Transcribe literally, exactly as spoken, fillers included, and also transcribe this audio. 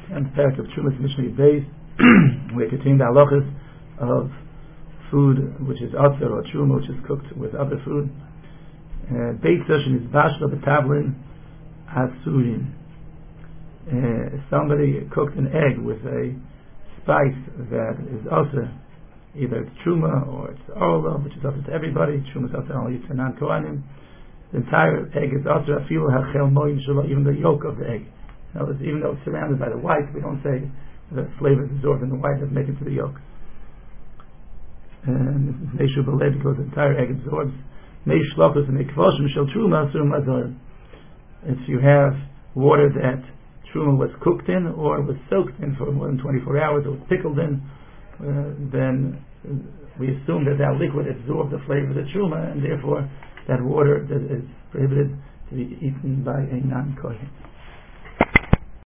and parak of Trumas Mishnah Beis, we contain the halachas of food which is atzar or truma, which is cooked with other food. Beis session is bashla b'tavlin asurin. Somebody cooked an egg with a spice that is atzar, either it's truma or it's orla, which is atzar to everybody. Truma is atzar only to non-kohanim. The entire egg is atzar afilu hachel moyin shelo, even the yolk of the egg. In other words, even though it's surrounded by the white, we don't say the flavor is absorbed in the white that make it to the yolk. And meishu b'lev, because the entire egg absorbs. Meish shlochus and mekvoshim shel truma asur mazor. If you have water that truma was cooked in or was soaked in for more than twenty-four hours or was pickled in, uh, then we assume that that liquid absorbed the flavor of the truma, and therefore that water that is prohibited to be eaten by a non-kohen.